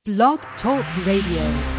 Blog Talk Radio.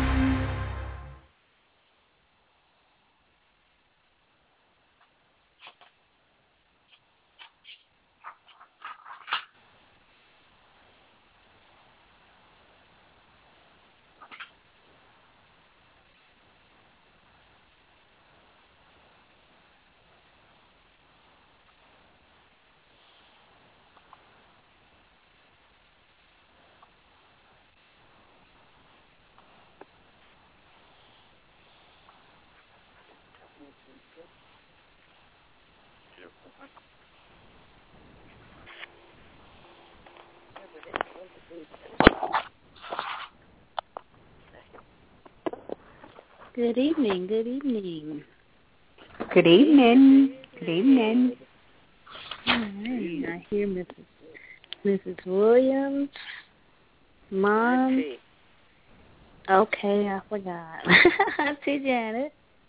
Good evening, good evening. Good evening. Good evening. All right, I hear Mrs. Williams, Mom. Auntie. Okay, I forgot. Auntie Janet.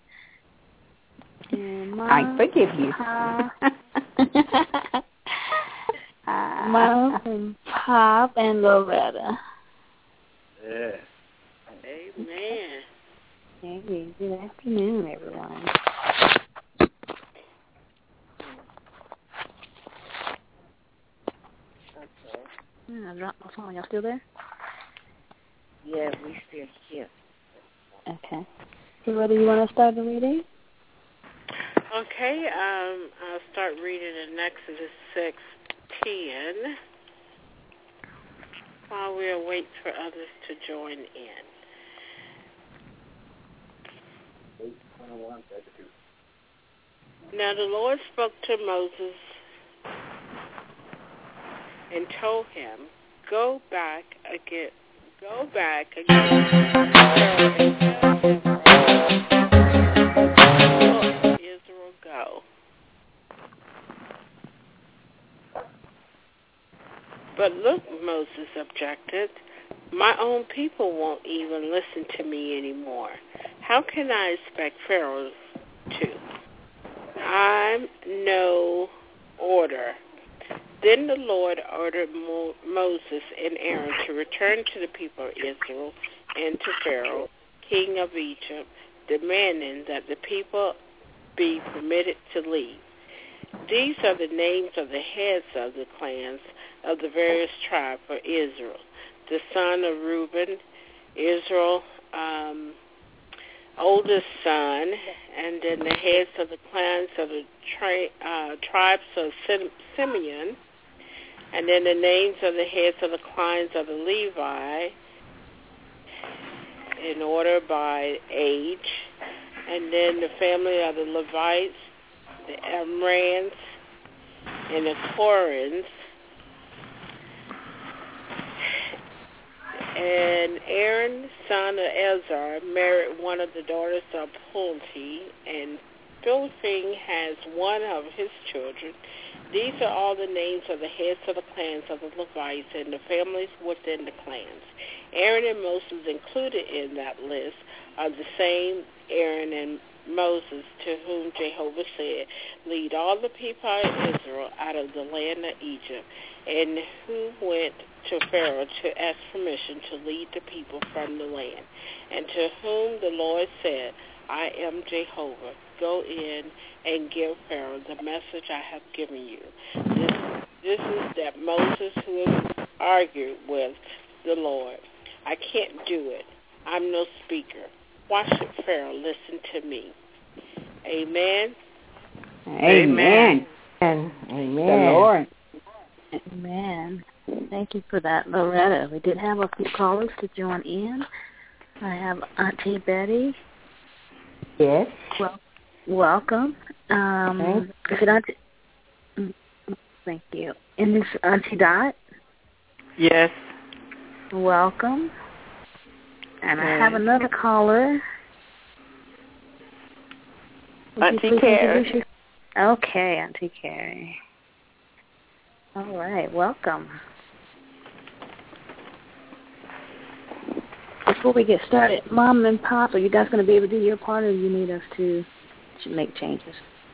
And Mom. I forgive you. Mom and Pop and Loretta. Yeah. Amen. Hey, good afternoon, everyone. I dropped my phone. Y'all still there? Yeah, we still here. Okay. So whether you want to start the reading? Okay, I'll start reading in Exodus 6:10 while we await for others to join in. Now the Lord spoke to Moses and told him, Go back again Israel go. But look, Moses objected, my own people won't even listen to me anymore. How can I expect Pharaoh to? I'm no order. Then the Lord ordered Moses and Aaron to return to the people of Israel and to Pharaoh, king of Egypt, demanding that the people be permitted to leave. These are the names of the heads of the clans of the various tribes for Israel. The son of Reuben, Israel, oldest son, and then the heads of the clans of the tribes of Simeon, and then the names of the heads of the clans of the Levi in order by age, and then the family of the Levites, the Amrans, and the Korins. And Aaron, son of Eleazar, married one of the daughters of Pulti, and Philippine has one of his children. These are all the names of the heads of the clans of the Levites and the families within the clans. Aaron and Moses included in that list are the same Aaron and Moses to whom Jehovah said, Lead all the people of Israel out of the land of Egypt, and who went to Pharaoh to ask permission to lead the people from the land, and to whom the Lord said, I am Jehovah. Go in and give Pharaoh the message I have given you. This is that Moses who has argued with the Lord. I can't do it. I'm no speaker. Why should Pharaoh listen to me? Amen. Amen. Amen. Amen. The Lord. Amen. Thank you for that, Loretta. We did have a few callers to join in. I have Auntie Betty. Yes. Well, welcome. Is it Auntie? Thank you. And this Auntie Dot? Yes. Welcome. And I have another caller. Auntie Carrie. Okay, Auntie Carrie. All right, welcome. Before we get started, Mom and Pop, are you guys going to be able to do your part, or do you need us to make changes?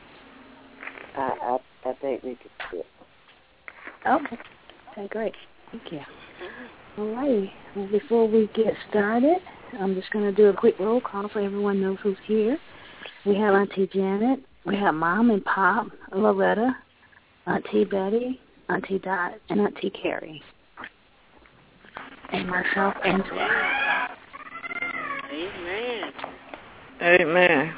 I think we could do it. Okay. Okay, great. Thank you. All right. Well, before we get started, I'm just going to do a quick roll call so everyone knows who's here. We have Auntie Janet. We have Mom and Pop, Loretta, Auntie Betty, Auntie Dot, and Auntie Carrie. And myself, Angela. Amen. Amen.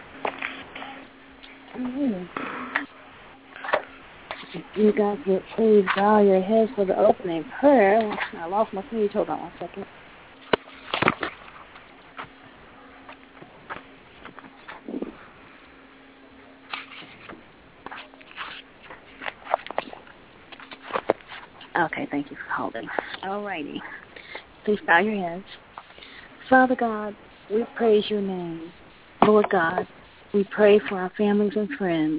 You guys would please bow your heads for the opening prayer. I lost my page. Hold on 1 second. Okay, thank you for holding. All righty. Please bow your heads. Father God, we praise your name. Lord God, we pray for our families and friends.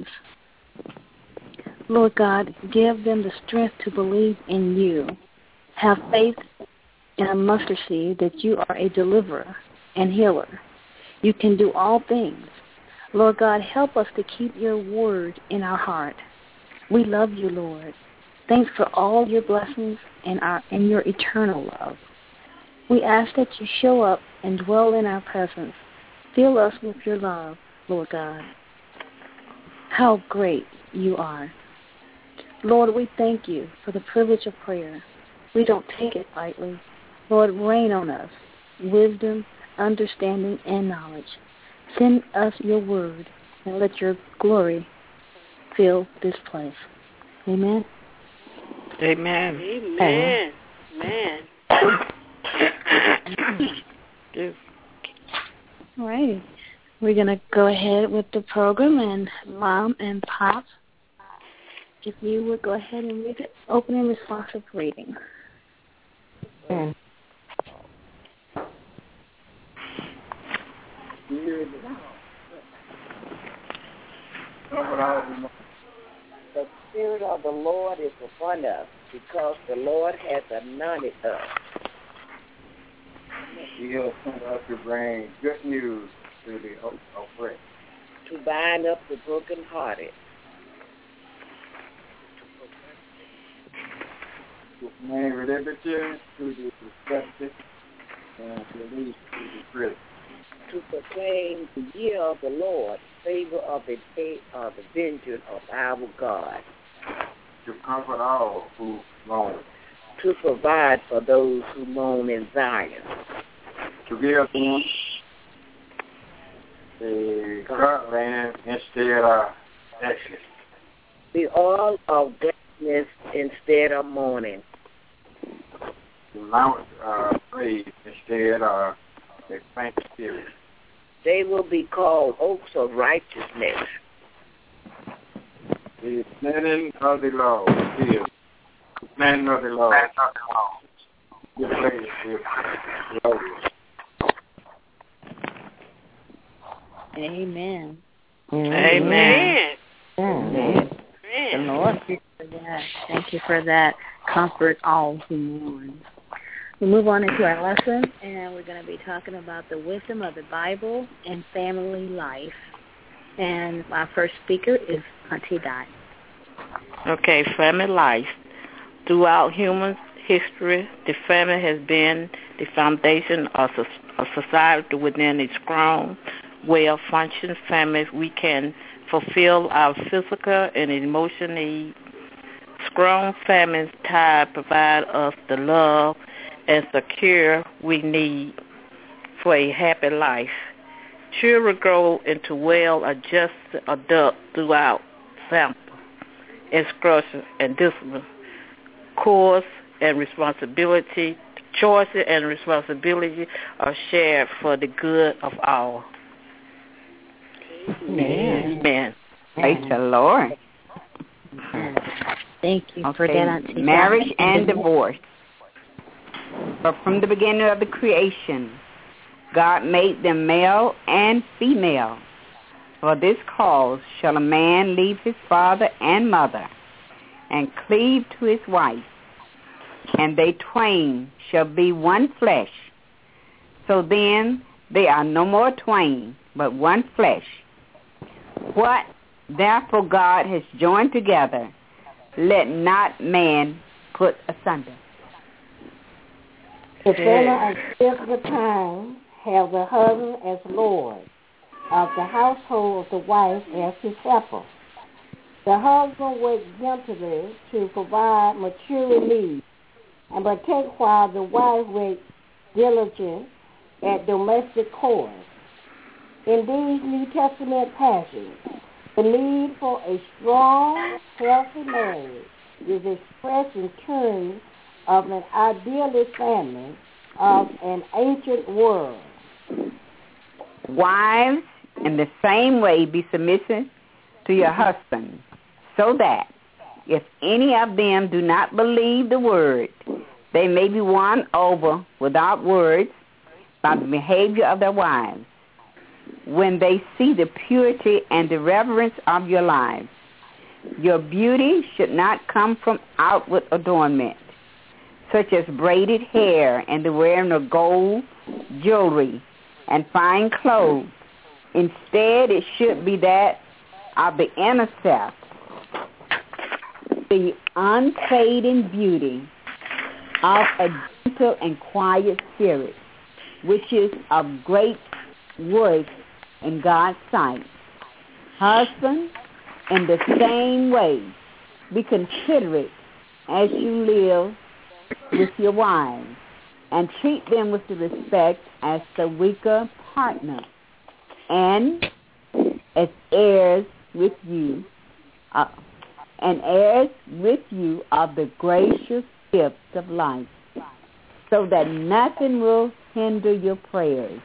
Lord God, give them the strength to believe in you. Have faith in a mustard seed that you are a deliverer and healer. You can do all things. Lord God, help us to keep your word in our heart. We love you, Lord. Thanks for all your blessings and your eternal love. We ask that you show up and dwell in our presence. Fill us with your love, Lord God. How great you are. Lord, we thank you for the privilege of prayer. We don't take it lightly. Lord, rain on us wisdom, understanding, and knowledge. Send us your word and let your glory fill this place. Amen. Amen. Amen. Amen. All right. We're going to go ahead with the program, and Mom and Pop, if you would go ahead and read the opening responsive reading. Amen. The Spirit of the Lord is upon us because the Lord has anointed us. He has sent us to bring good news to the oppressed, to bind up the brokenhearted, to proclaim liberty to the deceptive, and release to the prison, to proclaim the year of the Lord, favor of the day of the vengeance of our God, to comfort all who mourn, to provide for those who mourn in Zion, to give them the cut land instead of ashes, the oil of gladness instead of mourning, to mount praise instead of a faint spirit. They will be called oaks of righteousness. The planting of the Lord is the planting of the Lord. Your place is glorious. Amen. Amen. Amen. The Lord, thank you for that. Comfort all who mourn. We move on into our lesson, and we're going to be talking about the wisdom of the Bible and family life. And our first speaker is Auntie Dot. Okay, family life. Throughout human history, the family has been the foundation of society. Within a strong, well-functioning family, we can fulfill our physical and emotional needs. Strong family ties provide us the love and secure we need for a happy life. Children grow into well-adjusted adults throughout sample, instruction, and discipline. Choices and responsibility are shared for the good of all. Amen. Amen. Praise the Lord. Thank you for that, Auntie. Marriage and divorce. But from the beginning of the creation, God made them male and female. For this cause shall a man leave his father and mother, and cleave to his wife, and they twain shall be one flesh. So then they are no more twain, but one flesh. What therefore God has joined together, let not man put asunder. The family of the time have the husband as Lord of the household, of the wife as his helper. The husband works diligently to provide material needs, and but take while the wife works diligent at domestic chores. In these New Testament passages, the need for a strong, healthy marriage is expressed in terms of an idealist family of an ancient world. Wives, in the same way, be submissive to your husband, so that if any of them do not believe the word, they may be won over without words by the behavior of their wives, when they see the purity and the reverence of your lives. Your beauty should not come from outward adornment, such as braided hair and the wearing of gold jewelry and fine clothes. Instead, it should be that of the inner self, the unfading beauty of a gentle and quiet spirit, which is of great worth in God's sight. Husbands, in the same way, be considerate as you live with your wives, and treat them with the respect as the weaker partner, and as heirs with you, of the gracious gift of life, so that nothing will hinder your prayers.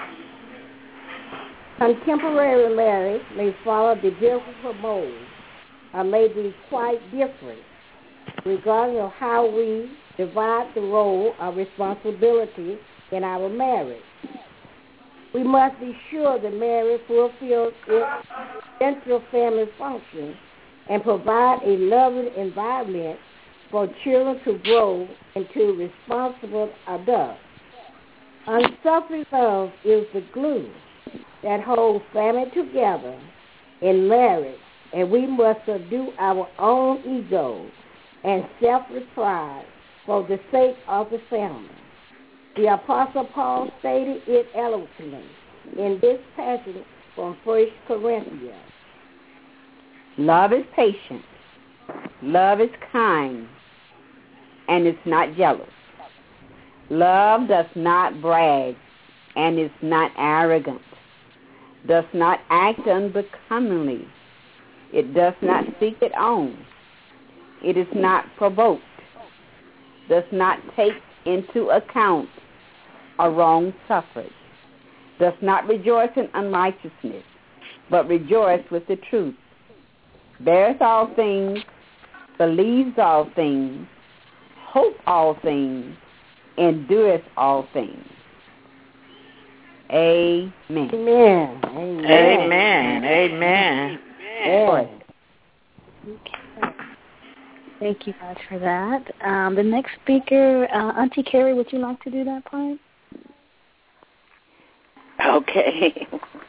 Contemporary marriage may follow the biblical mold, or may be quite different, regarding of how we divide the role of responsibility in our marriage. We must be sure that marriage fulfills its central family function and provide a loving environment for children to grow into responsible adults. Unselfish love is the glue that holds family together in marriage, and we must subdue our own ego and selfish pride for the sake of the family. The Apostle Paul stated it eloquently in this passage from 1 Corinthians. Love is patient. Love is kind, and is not jealous. Love does not brag, and is not arrogant. Does not act unbecomingly. It does not seek its own. It is not provoked. Does not take into account a wrong suffered. Does not rejoice in unrighteousness, but rejoice with the truth. Bears all things, believes all things, hopes all things, endureth all things. Amen. Amen. Amen. Amen. Okay. Thank you guys for that. The next speaker, Auntie Carrie, would you like to do that part? Okay.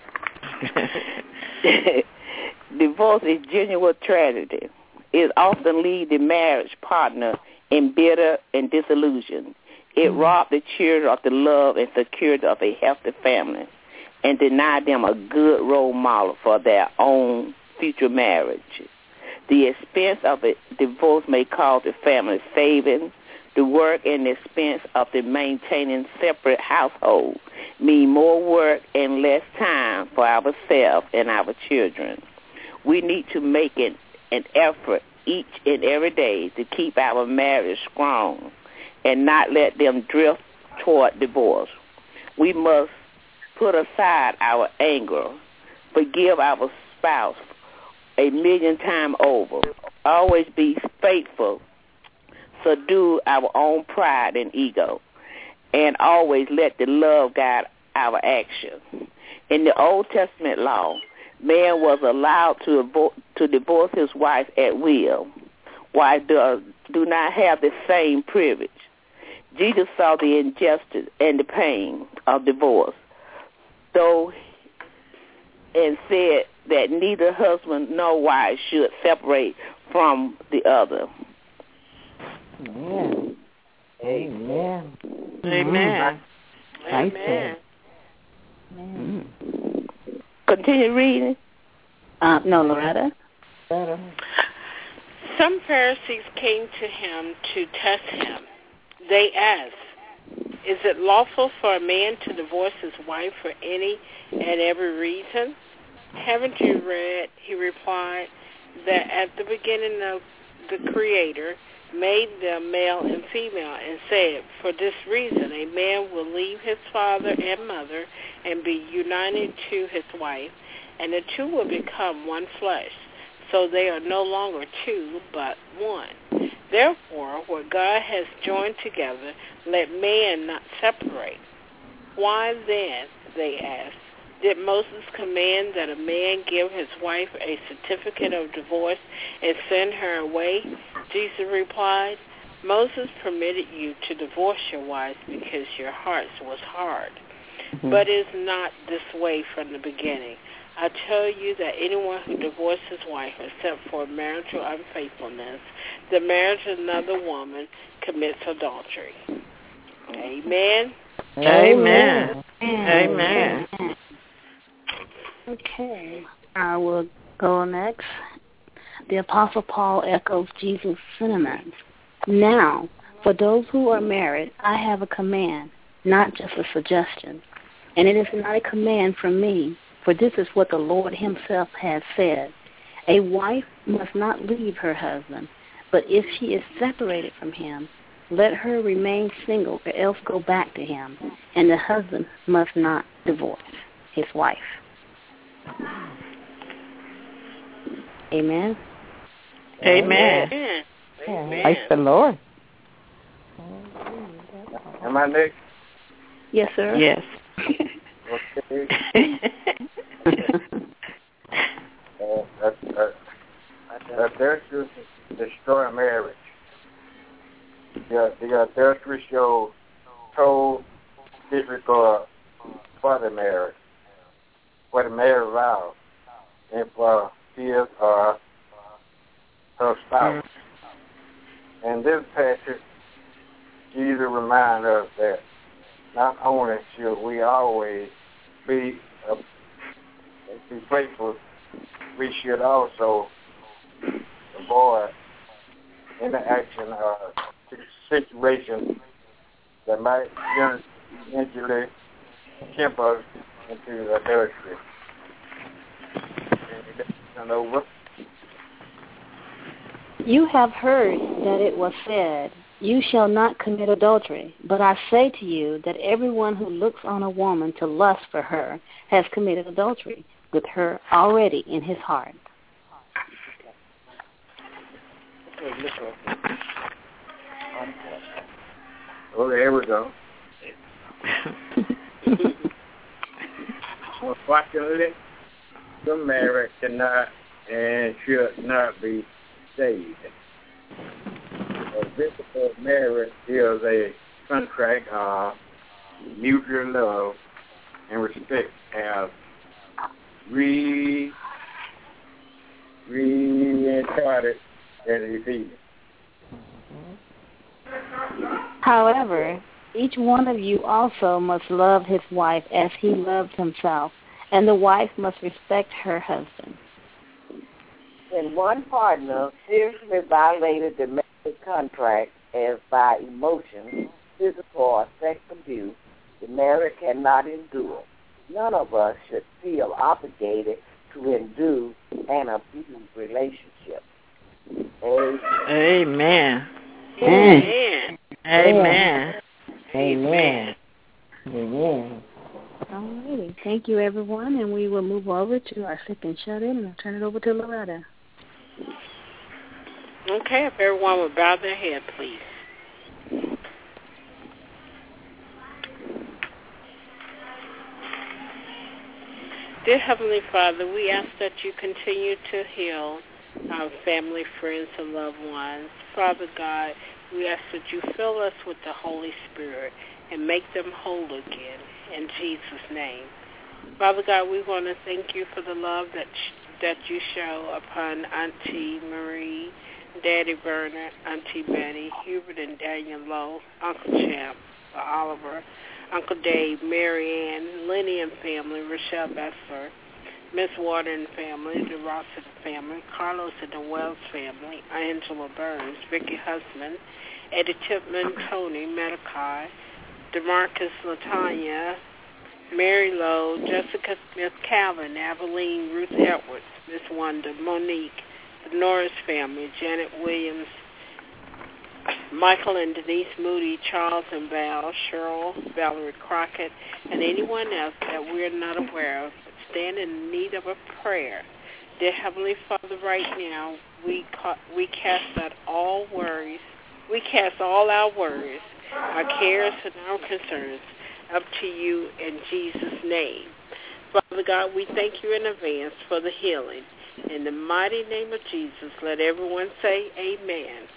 Divorce is genuine tragedy. It often leaves the marriage partner embittered and disillusioned. It robs the children of the love and security of a healthy family and denies them a good role model for their own future marriage. The expense of a divorce may cause the family savings. The work and expense of the maintaining separate household mean more work and less time for ourselves and our children. We need to make an effort each and every day to keep our marriage strong and not let them drift toward divorce. We must put aside our anger, forgive our spouse 1,000,000 times over, always be faithful, subdue our own pride and ego, and always let the love guide our action. In the Old Testament law, man was allowed to divorce his wife at will. Wives do not have the same privilege. Jesus saw the injustice and the pain of divorce, and said that neither husband nor wife should separate from the other. Amen. Amen. Amen. Amen. Amen. Continue reading. No, Loretta. Some Pharisees came to him to test him. They asked, "Is it lawful for a man to divorce his wife for any and every reason?" "Haven't you read," he replied, "that at the beginning of the Creator made them male and female, and said, for this reason a man will leave his father and mother and be united to his wife, and the two will become one flesh. So they are no longer two, but one. Therefore, what God has joined together, let man not separate." "Why then," they asked, "did Moses command that a man give his wife a certificate of divorce and send her away?" Jesus replied, "Moses permitted you to divorce your wives because your hearts was hard. But it is not this way from the beginning. I tell you that anyone who divorces his wife except for marital unfaithfulness, the marriage of another woman, commits adultery." Amen. Amen. Amen. Okay, I will go next. The Apostle Paul echoes Jesus' sentiments. "Now, for those who are married, I have a command, not just a suggestion. And it is not a command from me, for this is what the Lord himself has said. A wife must not leave her husband, but if she is separated from him, let her remain single or else go back to him, and the husband must not divorce his wife." Amen. Amen. Amen. Praise the Lord. Am I next? Yes, sir. Yes. Okay. Adultery destroy marriage. The adultery show told difficult for the marriage, for the marriage vow, and for his or her spouse. And this passage, Jesus reminds us that not only should we always be faithful, we should also avoid interaction or situations that might eventually tempt us into adultery. And over. "You have heard that it was said, 'You shall not commit adultery.' But I say to you that everyone who looks on a woman to lust for her has committed adultery with her already in his heart." Oh, there we go. Unfortunately, the marriage cannot and should not be saved. A biblical marriage is a contract of mutual love and respect, as re-charted in Ephesians. However, each one of you also must love his wife as he loves himself, and the wife must respect her husband. When one partner seriously violated the marriage contract as by emotion, physical or sex abuse, the marriage cannot endure. None of us should feel obligated to endure an abusive relationship. Amen. Amen. Amen. Amen. Amen. All righty. Thank you, everyone, and we will move over to our sick and shut-in, and I'll turn it over to Loretta. Okay, if everyone would bow their head, please. Dear Heavenly Father, we ask that you continue to heal our family, friends, and loved ones. Father God, we ask that you fill us with the Holy Spirit and make them whole again, in Jesus' name. Father God, we want to thank you for the love that you show upon Auntie Marie, Daddy Verner, Auntie Betty, Hubert and Daniel Lowe, Uncle Champ, Arthur Oliver, Uncle Dave, Mary Ann, Lenny and family, Rochelle Bessler, Miss Warder and family, the Rossiter family, Carlos and the Wells family, Angela Burns, Vicky Husband, Eddie Tipman, Tony, Medikai, DeMarcus Latanya, Mary Lowe, Jessica Smith Calvin, Aveline Ruth Edwards, Miss Wanda, Monique, the Norris family, Janet Williams, Michael and Denise Moody, Charles and Val, Cheryl, Valerie Crockett, and anyone else that we're not aware of stand in need of a prayer. Dear Heavenly Father, right now we cast out all worries. We cast all our worries, our cares, and our concerns up to you in Jesus' name. Father God, we thank you in advance for the healing. In the mighty name of Jesus, let everyone say amen.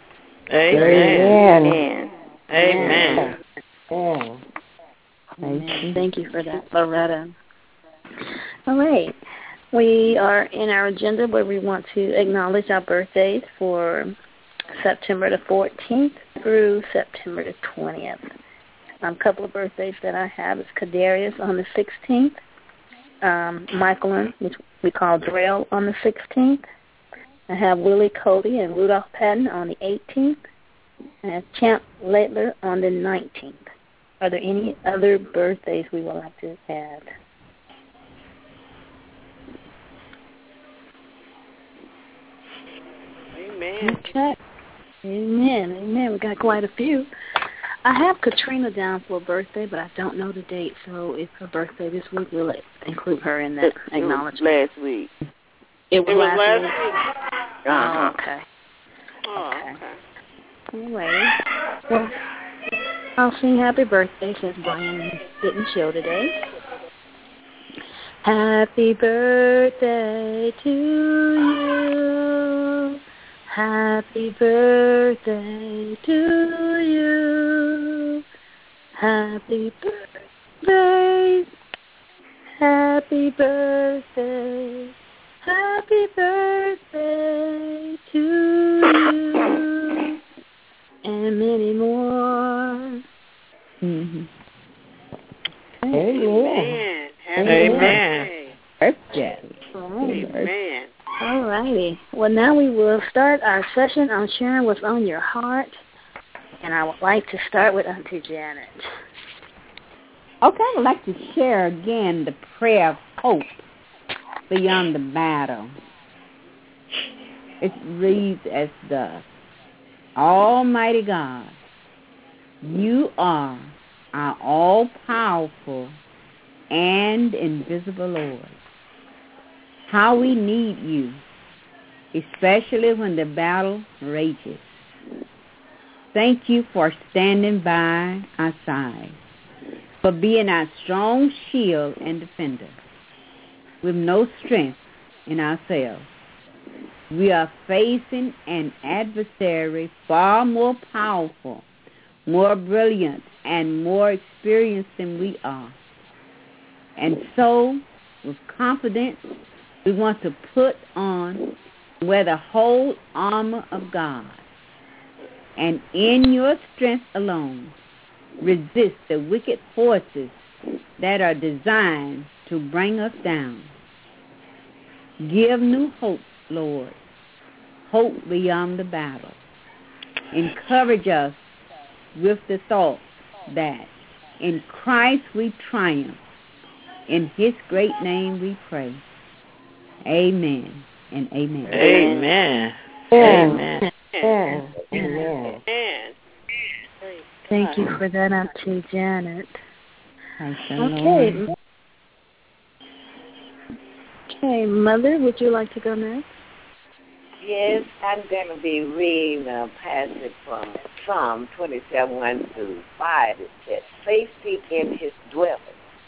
Amen. Amen. Amen. Amen. Thank you for that, Loretta. All right. We are in our agenda where we want to acknowledge our birthdays for September the 14th through September the 20th. A couple of birthdays that I have is Kadarius on the 16th, Michael, which we call Drell, on the 16th. I have Willie Cody and Rudolph Patton on the 18th. I have Champ Latler on the 19th. Are there any other birthdays we would like to add? Amen. Okay. Amen. Amen. We got quite a few. I have Katrina down for a birthday, but I don't know the date, so if her birthday this week, we'll include her in that acknowledgement. Last week. It was last week? Uh-huh. Oh, okay. Oh, okay. All right. Well, I'll sing happy birthday since Brian didn't show today. Happy birthday to you. Happy birthday to you. Happy birthday. Happy birthday. Happy birthday to you. And many more. Mm-hmm. Amen. Happy Amen. birthday. Amen. Amen. All righty. Well, now we will start our session on sharing what's on your heart. And I would like to start with Auntie Janet. Okay, I would like to share again the prayer of hope beyond the battle. It reads as thus: Almighty God, you are our all-powerful and invisible Lord. How we need you, especially when the battle rages. Thank you for standing by our side, for being our strong shield and defender. With no strength in ourselves, we are facing an adversary far more powerful, more brilliant, and more experienced than we are. And so, with confidence, we want to put on, wear the whole armor of God, and in your strength alone, resist the wicked forces that are designed to bring us down. Give new hope, Lord, hope beyond the battle. Encourage us with the thought that in Christ we triumph. In his great name we pray. Amen and amen. Amen. Amen. Amen. Amen. Thank you for that, Auntie Janet. Okay. Okay, Mother, would you like to go next? Yes, I'm going to be reading a passage from Psalm 27:1-5. It says, safety in his dwelling.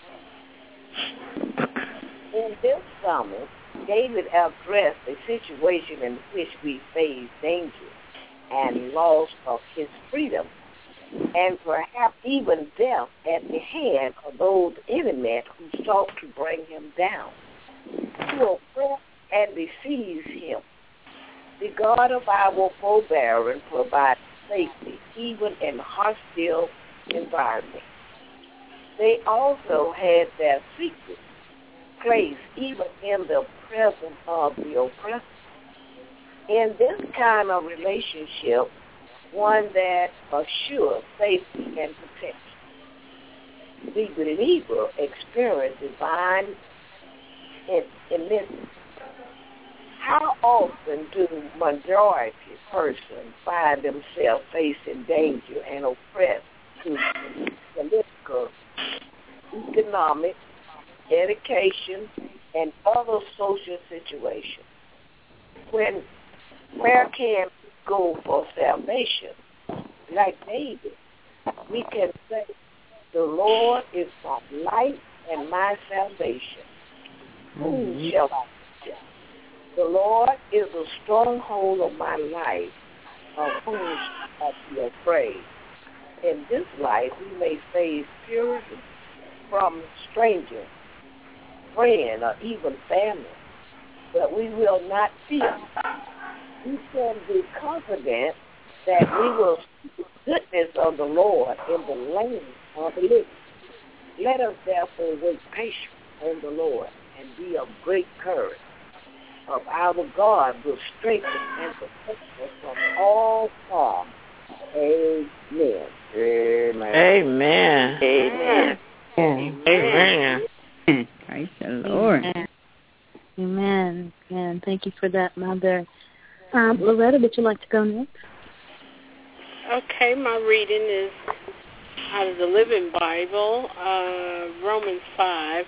In this psalm, David addressed a situation in which we face danger and loss of his freedom, and perhaps even death at the hand of those enemies who sought to bring him down, to oppress and deceive him. The God of our forbearance provides safety even in hostile environment. They also had their secret place even in the presence of the oppressor. In this kind of relationship, one that assures safety and protection, the believer experiences divine immense. How often do majority persons find themselves facing danger and oppressed through political, economic, education, and other social situations? Where can we go for salvation? Like David, we can say, the Lord is my light and my salvation. Whom shall I fear? The Lord is a stronghold of my life. Of whom shall I be afraid? In this life, we may face purity from strangers, friends, or even family, but we will not fear. We can be confident that we will see the goodness of the Lord in the land of the living. Let us therefore wait patiently on the Lord and be of great courage. Of our God will strengthen and protect us from all harm. Amen. Amen. Amen. Amen. Praise the Lord. Amen. And thank you for that, Mother. Loretta, would you like to go next? Okay, my reading is out of the Living Bible, Romans 5.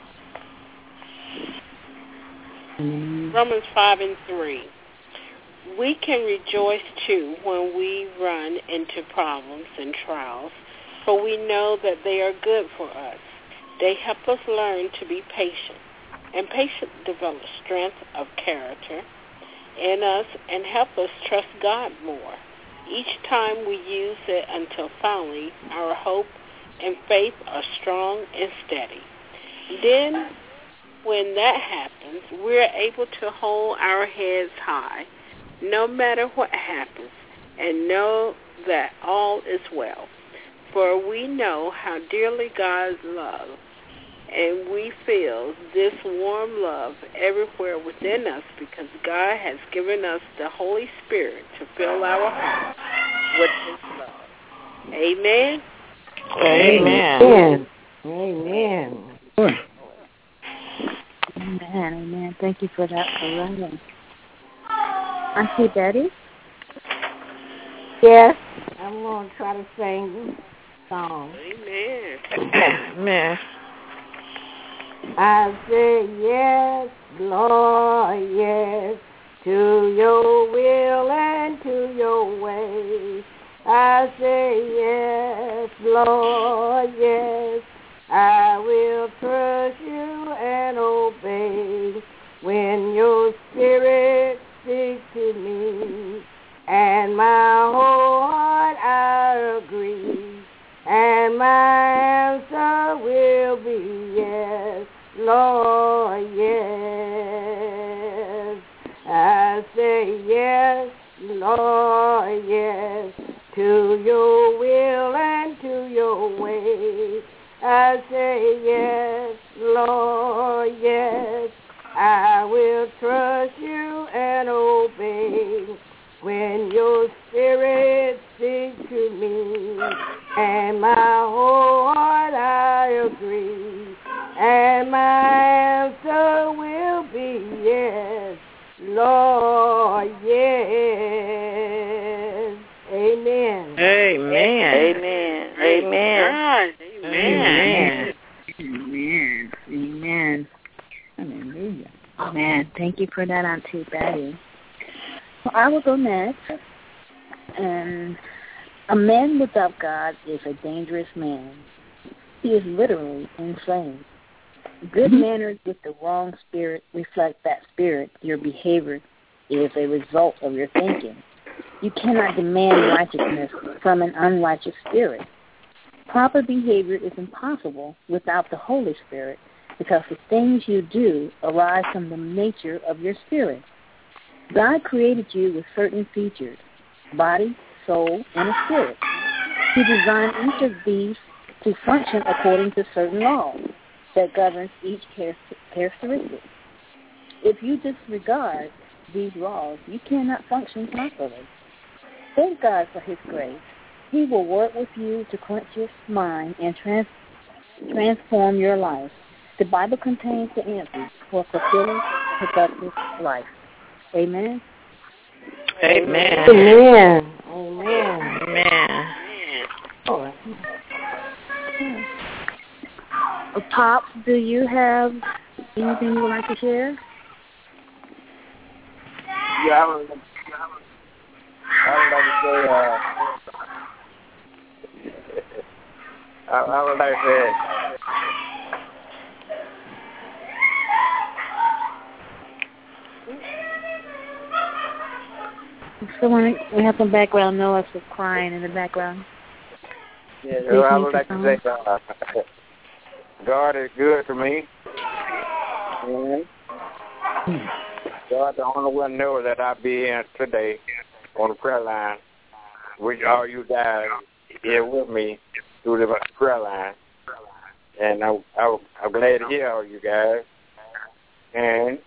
Romans 5:3. We can rejoice, too, when we run into problems and trials, for we know that they are good for us. They help us learn to be patient, and patience develops strength of character in us and help us trust God more. Each time we use it until finally our hope and faith are strong and steady. Then, when that happens, we're able to hold our heads high no matter what happens and know that all is well. For we know how dearly God loves, and we feel this warm love everywhere within us because God has given us the Holy Spirit to fill our hearts with His love. Amen? Amen. Amen. Amen. Amen. Thank you for that, Loretta. Auntie Betty? Yes, I'm going to try to sing the song. Amen. Amen. I say yes, Lord, yes, to your will and to your way. I say yes, Lord, yes, I will trust you and obey when your spirit speaks to me. And my whole heart I agree, and my answer will be yes, Lord, yes. I say yes, Lord, yes, to your will and to your way. I say yes, Lord, yes, I will trust you and obey when your spirit speaks to me, and my whole heart I agree, and my answer will be yes, Lord, yes. Amen. Amen. Amen. Amen. Amen. Amen. Amen. Hallelujah. Amen. Thank you for that, Auntie Betty. Well, I will go next. And a man without God is a dangerous man. He is literally insane. Good manners with the wrong spirit reflect that spirit. Your behavior is a result of your thinking. You cannot demand righteousness from an unrighteous spirit. Proper behavior is impossible without the Holy Spirit because the things you do arise from the nature of your spirit. God created you with certain features, body, soul, and a spirit. He designed each of these to function according to certain laws that governs each characteristic. If you disregard these laws, you cannot function properly. Thank God for His grace. He will work with you to cleanse your mind and transform your life. The Bible contains the answers for a fulfilling, productive life. Amen. Amen. Amen. Amen. Amen. Oh. Pops, do you have anything you would like to share? Yeah, I would like to say, Someone, we have some background noise of crying in the background. yeah, I would like to say, God is good to me. And God, the only one knows that I'll be in today on the prayer line, which all you guys here with me through the prayer line. And I'm glad to hear all you guys. And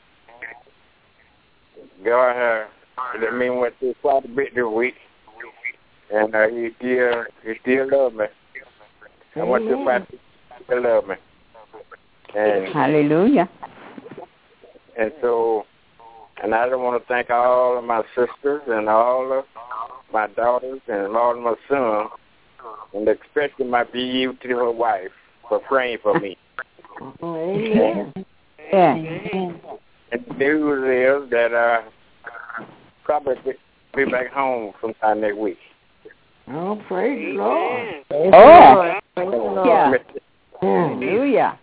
God went through quite a bit this week. And he still loves me. I went through quite a bit. He still loves me. And Hallelujah. And so, and I just want to thank all of my sisters and all of my daughters and all of my sons, and especially my BU to her wife for praying for me. Amen. Yeah. And the news is that I probably be back home sometime next week. Oh, praise the Lord. Oh, Praise the Lord. yeah. Amen. Hallelujah.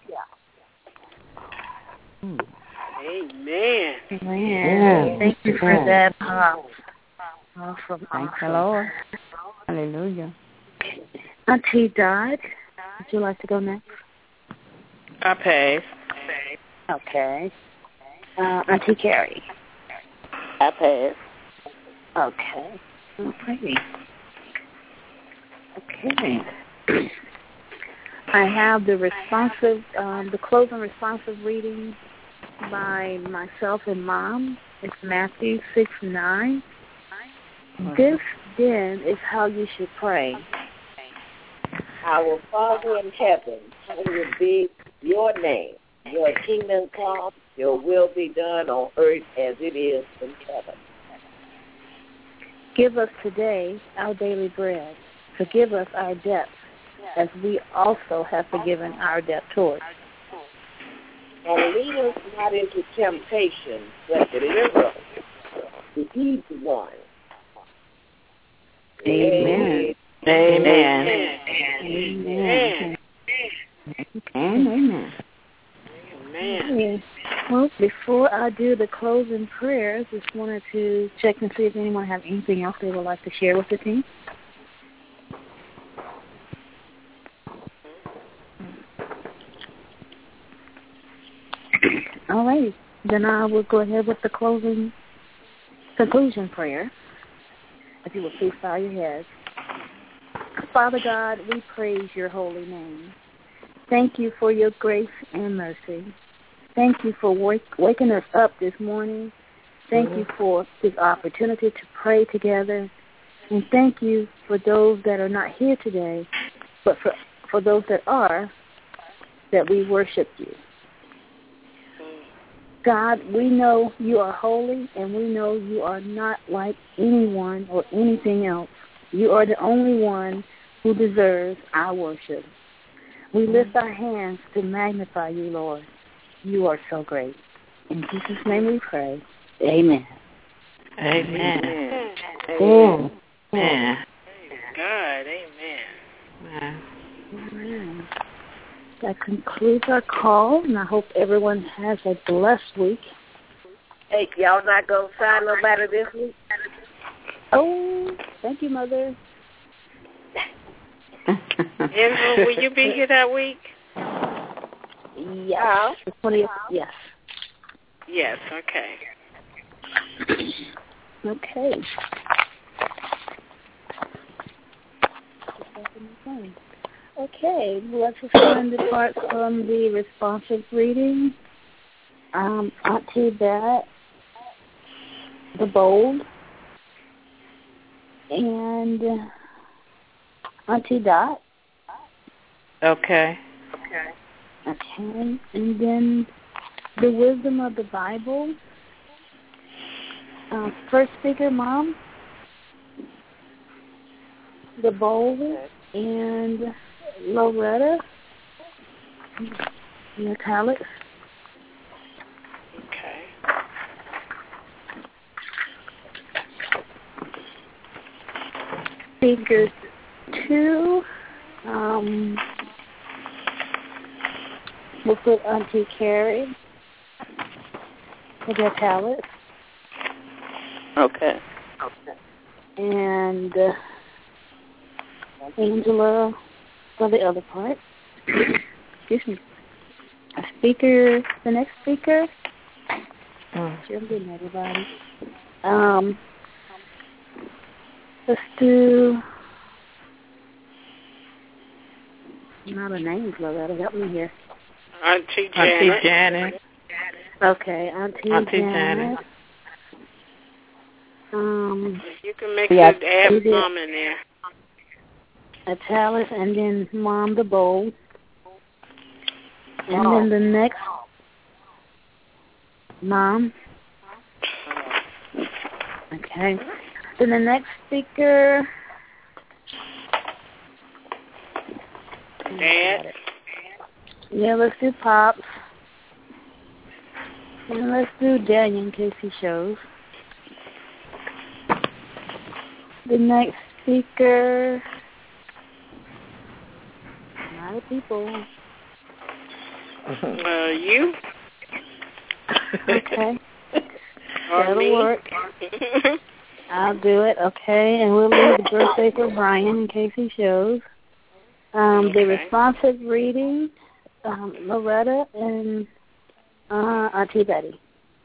Amen. Amen. Thank you for that, Pops. Awesome. Thank the Lord. Hallelujah. Auntie Dot, would you like to go next? I pass. Okay. Auntie Carrie. I pass. Okay. Okay. Okay. I have the closing responsive reading by myself and Mom. It's Matthew 6:9. This then is how you should pray. Our Father in heaven, hallowed be your name. Your kingdom come, your will be done on earth as it is in heaven. Give us today our daily bread. Forgive us our debts, as we also have forgiven our debtors. And lead us not into temptation, but deliver us the evil one. Amen. Amen. Amen. Amen. Amen. Well, before I do the closing prayers, just wanted to check and see if anyone have anything else they would like to share with the team. All right. Then I will go ahead with the conclusion prayer. If you will please bow your heads. Father God, we praise your holy name. Thank you for your grace and mercy. Thank you for waking us up this morning. Thank you for this opportunity to pray together. And thank you for those that are not here today, but for those that are, that we worship you. God, we know you are holy, and we know you are not like anyone or anything else. You are the only one who deserves our worship. We lift our hands to magnify you, Lord. You are so great. In Jesus' name we pray. Amen. Amen. Amen. Amen. God, amen. Amen. That concludes our call, and I hope everyone has a blessed week. Hey, y'all not going to sign nobody this week? Oh, thank you, Mother. Angela, will you be here that week? Yes. The 20th, yes. Yes, okay. Okay. Okay, let's find the part from the responsive reading. Auntie Bet, the Bold, and Auntie Dot. Okay. Okay, and then the wisdom of the Bible. First speaker, Mom, the Bold, and Loretta, in italics. Okay. Speakers 2, we'll put Auntie Carrie, in italics. Okay. And Angela for the other part. Excuse me. The next speaker. Sure, I'm getting everybody. Let's do. Not a name, Loretta. Help me here. Auntie Janet. Okay, Auntie Janet. You can make sure to add Mom in there. Atalis, and then Mom the Bold. And then the next, Mom. Okay. Then the next speaker. Dad. Yeah, let's do Pops. And let's do Daniel in case he shows. The next speaker. A lot of people. You. Okay. Or me. That'll work. I'll do it, okay. And we'll leave the birthday for Brian in case he shows. The responsive reading, Loretta and Auntie Betty.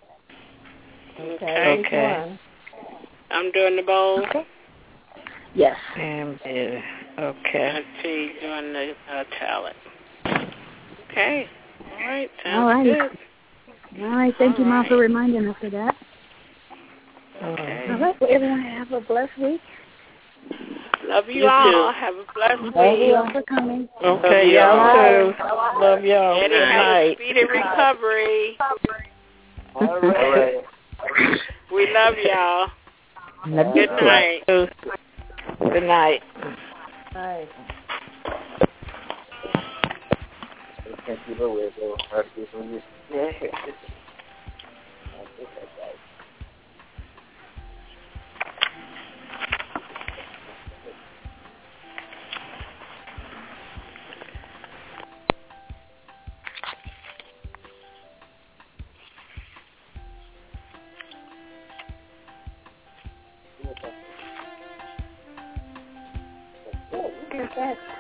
Okay. I'm doing the bowl. Okay. Yes. And okay. Auntie doing the talent. Okay. All right. Sounds All right. good. All right. Thank you, Mom, for reminding us of that. Okay. All right. Well, everyone have a blessed week. Love you all. Have a blessed week. Thank you all for coming. Okay, y'all too. Love y'all. Eddie, Good night. Speedy recovery. All right. We love y'all. Good night. Good night. Bye. Can't keep away, though. Yeah. Yes.